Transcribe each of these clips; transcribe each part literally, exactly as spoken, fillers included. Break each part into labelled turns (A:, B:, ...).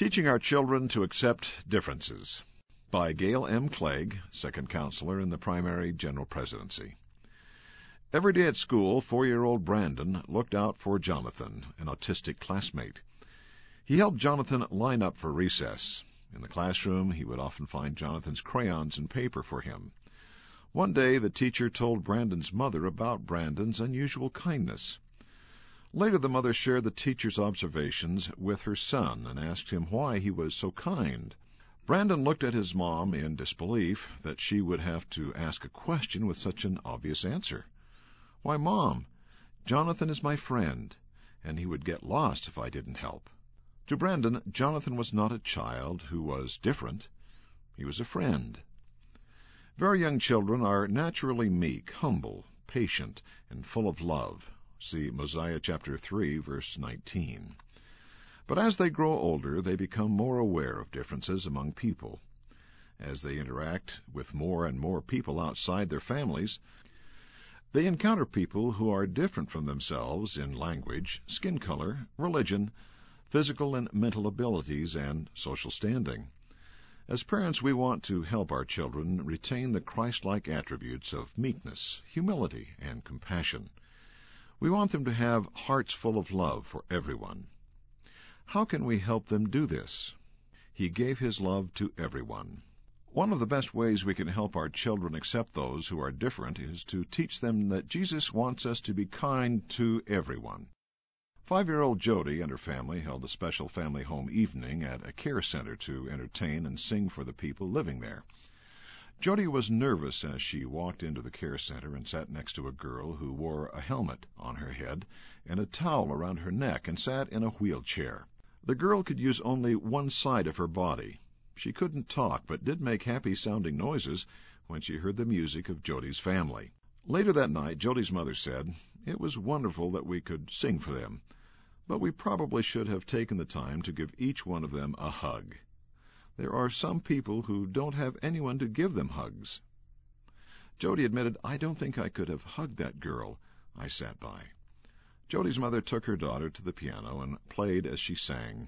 A: Teaching Our Children to Accept Differences by Gail M. Clegg, Second Counselor in the Primary General Presidency. Every day at school, four-year-old Brandon looked out for Jonathan, an autistic classmate. He helped Jonathan line up for recess. In the classroom, he would often find Jonathan's crayons and paper for him. One day, the teacher told Brandon's mother about Brandon's unusual kindness. Later, the mother shared the teacher's observations with her son and asked him why he was so kind. Brandon looked at his mom in disbelief that she would have to ask a question with such an obvious answer. "Why, Mom, Jonathan is my friend, and he would get lost if I didn't help." To Brandon, Jonathan was not a child who was different. He was a friend. Very young children are naturally meek, humble, patient, and full of love. See Mosiah chapter three, verse nineteen. But as they grow older, they become more aware of differences among people. As they interact with more and more people outside their families, they encounter people who are different from themselves in language, skin color, religion, physical and mental abilities, and social standing. As parents, we want to help our children retain the Christ-like attributes of meekness, humility, and compassion. We want them to have hearts full of love for everyone. How can we help them do this? He gave his love to everyone. One of the best ways we can help our children accept those who are different is to teach them that Jesus wants us to be kind to everyone. Five-year-old Jody and her family held a special family home evening at a care center to entertain and sing for the people living there. Jody was nervous as she walked into the care center and sat next to a girl who wore a helmet on her head and a towel around her neck and sat in a wheelchair. The girl could use only one side of her body. She couldn't talk, but did make happy-sounding noises when she heard the music of Jody's family. Later that night, Jody's mother said, "It was wonderful that we could sing for them, but we probably should have taken the time to give each one of them a hug. There are some people who don't have anyone to give them hugs." Jody admitted, "I don't think I could have hugged that girl I sat by." Jody's mother took her daughter to the piano and played as she sang.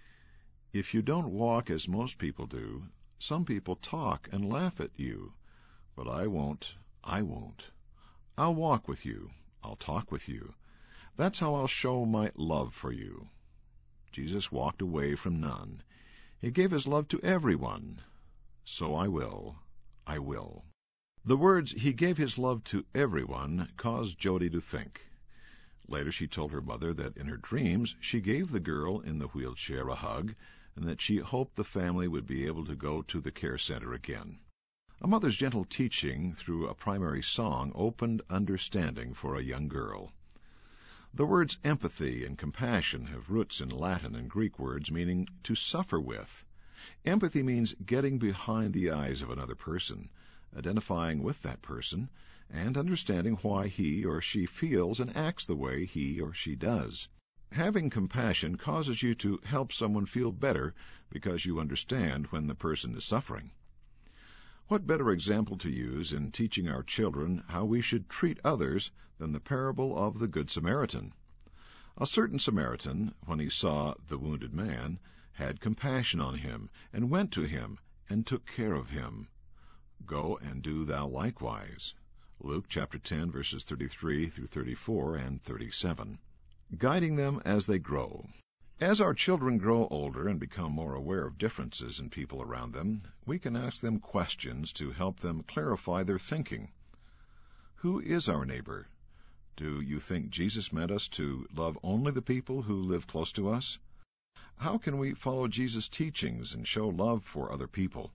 A: "If you don't walk as most people do, some people talk and laugh at you. But I won't, I won't. I'll walk with you, I'll talk with you. That's how I'll show my love for you." Jesus walked away from none. He gave his love to everyone. So I will, I will. The words, "he gave his love to everyone," caused Jody to think. Later she told her mother that in her dreams she gave the girl in the wheelchair a hug and that she hoped the family would be able to go to the care center again. A mother's gentle teaching through a primary song opened understanding for a young girl. The words empathy and compassion have roots in Latin and Greek words meaning to suffer with. Empathy means getting behind the eyes of another person, identifying with that person, and understanding why he or she feels and acts the way he or she does. Having compassion causes you to help someone feel better because you understand when the person is suffering. What better example to use in teaching our children how we should treat others than the parable of the Good Samaritan? A certain Samaritan, when he saw the wounded man, had compassion on him, and went to him, and took care of him. Go and do thou likewise. Luke chapter ten, verses thirty-three through thirty-four and thirty-seven. Guiding them as they grow. As our children grow older and become more aware of differences in people around them, we can ask them questions to help them clarify their thinking. Who is our neighbor? Do you think Jesus meant us to love only the people who live close to us? How can we follow Jesus' teachings and show love for other people?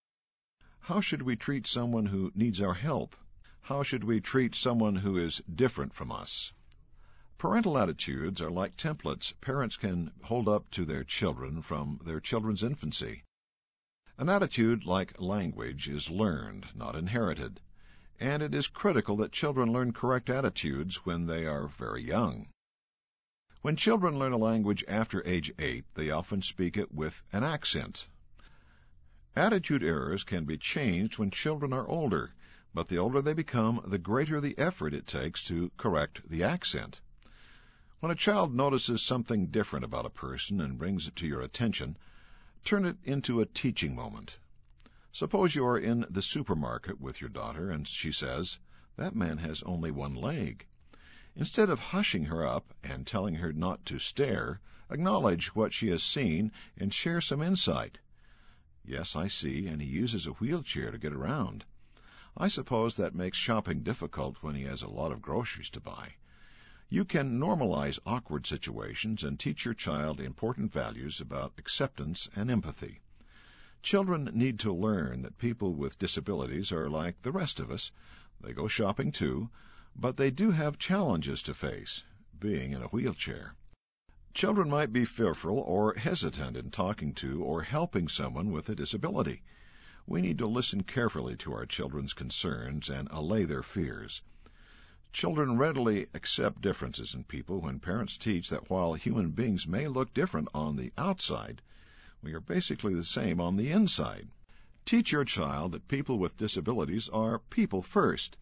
A: How should we treat someone who needs our help? How should we treat someone who is different from us? Parental attitudes are like templates parents can hold up to their children from their children's infancy. An attitude, like language, is learned, not inherited, and it is critical that children learn correct attitudes when they are very young. When children learn a language after age eight, they often speak it with an accent. Attitude errors can be changed when children are older, but the older they become, the greater the effort it takes to correct the accent. When a child notices something different about a person and brings it to your attention, Turn it into a teaching moment. Suppose you are in the supermarket with your daughter, and she says, "That man has only one leg." Instead of hushing her up and telling her not to stare, acknowledge what she has seen and share some insight. "Yes, I see, and he uses a wheelchair to get around. I suppose that makes shopping difficult when he has a lot of groceries to buy." You can normalize awkward situations and teach your child important values about acceptance and empathy. Children need to learn that people with disabilities are like the rest of us. They go shopping too, but they do have challenges to face, being in a wheelchair. Children might be fearful or hesitant in talking to or helping someone with a disability. We need to listen carefully to our children's concerns and allay their fears. Children readily accept differences in people when parents teach that while human beings may look different on the outside, we are basically the same on the inside. Teach your child that people with disabilities are people first.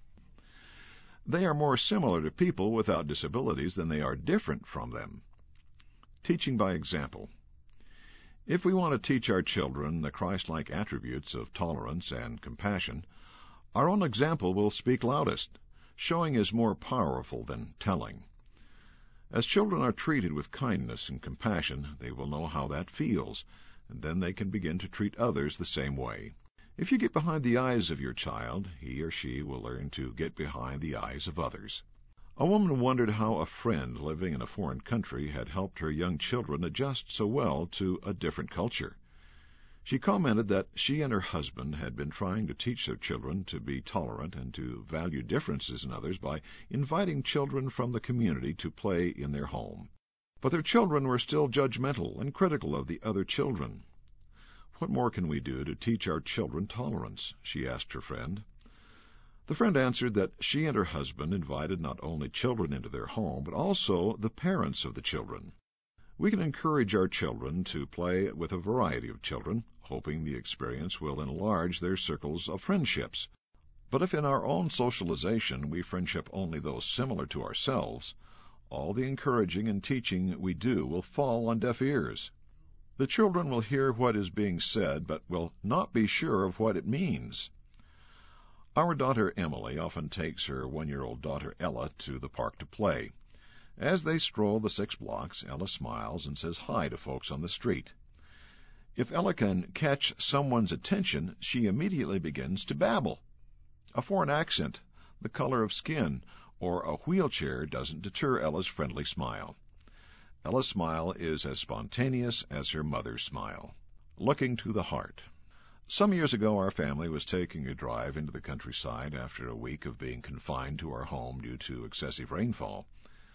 A: They are more similar to people without disabilities than they are different from them. Teaching by example. If we want to teach our children the Christ-like attributes of tolerance and compassion, our own example will speak loudest. Showing is more powerful than telling. As children are treated with kindness and compassion, they will know how that feels, and then they can begin to treat others the same way. If you get behind the eyes of your child, he or she will learn to get behind the eyes of others. A woman wondered how a friend living in a foreign country had helped her young children adjust so well to a different culture. She commented that she and her husband had been trying to teach their children to be tolerant and to value differences in others by inviting children from the community to play in their home. But their children were still judgmental and critical of the other children. "What more can we do to teach our children tolerance?" she asked her friend. The friend answered that she and her husband invited not only children into their home, but also the parents of the children. We can encourage our children to play with a variety of children, hoping the experience will enlarge their circles of friendships. But if in our own socialization we friendship only those similar to ourselves, all the encouraging and teaching we do will fall on deaf ears. The children will hear what is being said, but will not be sure of what it means. Our daughter Emily often takes her one-year-old daughter Ella to the park to play. As they stroll the six blocks, Ella smiles and says hi to folks on the street. If Ella can catch someone's attention, she immediately begins to babble. A foreign accent, the color of skin, or a wheelchair doesn't deter Ella's friendly smile. Ella's smile is as spontaneous as her mother's smile. Looking to the heart. Some years ago, our family was taking a drive into the countryside after a week of being confined to our home due to excessive rainfall.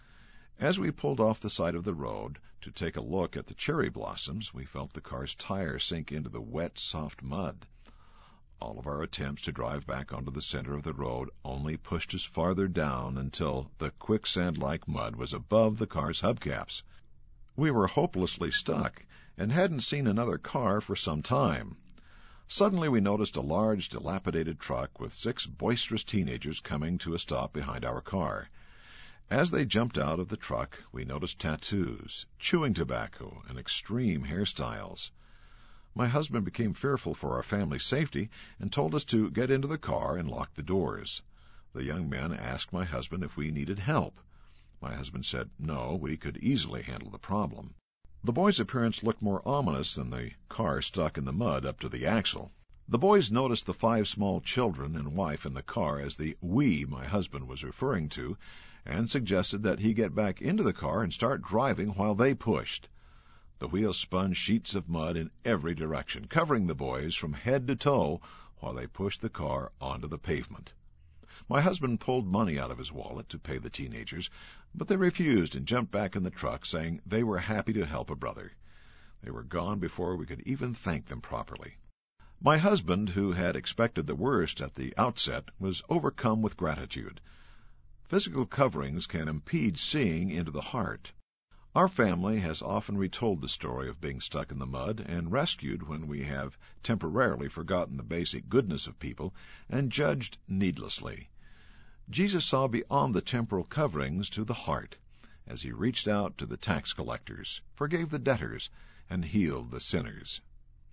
A: As we pulled off the side of the road to take a look at the cherry blossoms, we felt the car's tire sink into the wet, soft mud. All of our attempts to drive back onto the center of the road only pushed us farther down until the quicksand-like mud was above the car's hubcaps. We were hopelessly stuck and hadn't seen another car for some time. Suddenly we noticed a large, dilapidated truck with six boisterous teenagers coming to a stop behind our car. As they jumped out of the truck, we noticed tattoos, chewing tobacco, and extreme hairstyles. My husband became fearful for our family's safety and told us to get into the car and lock the doors. The young men asked my husband if we needed help. My husband said no, we could easily handle the problem. The boys' appearance looked more ominous than the car stuck in the mud up to the axle. The boys noticed the five small children and wife in the car as the we my husband was referring to, and suggested that he get back into the car and start driving while they pushed. The wheels spun sheets of mud in every direction, covering the boys from head to toe while they pushed the car onto the pavement. My husband pulled money out of his wallet to pay the teenagers, but they refused and jumped back in the truck, saying they were happy to help a brother. They were gone before we could even thank them properly. My husband, who had expected the worst at the outset, was overcome with gratitude. Physical coverings can impede seeing into the heart. Our family has often retold the story of being stuck in the mud and rescued when we have temporarily forgotten the basic goodness of people and judged needlessly. Jesus saw beyond the temporal coverings to the heart as he reached out to the tax collectors, forgave the debtors, and healed the sinners.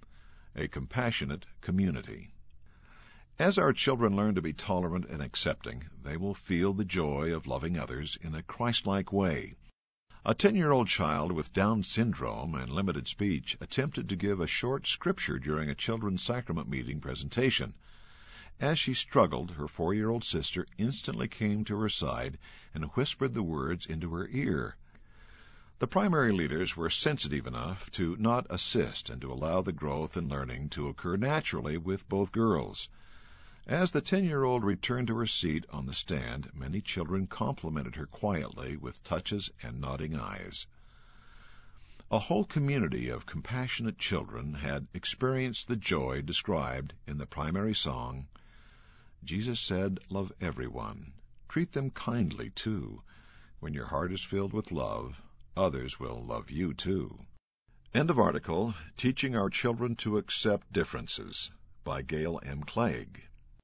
A: a compassionate community. As our children learn to be tolerant and accepting, they will feel the joy of loving others in a Christ-like way. A ten-year-old child with Down syndrome and limited speech attempted to give a short scripture during a children's sacrament meeting presentation. As she struggled, her four-year-old sister instantly came to her side and whispered the words into her ear. The primary leaders were sensitive enough to not assist and to allow the growth and learning to occur naturally with both girls. As the ten-year-old returned to her seat on the stand, many children complimented her quietly with touches and nodding eyes. A whole community of compassionate children had experienced the joy described in the primary song. Jesus said, "Love everyone. Treat them kindly, too. When your heart is filled with love, others will love you, too." End of article, Teaching Our Children to Accept Differences, by Gail M. Clegg.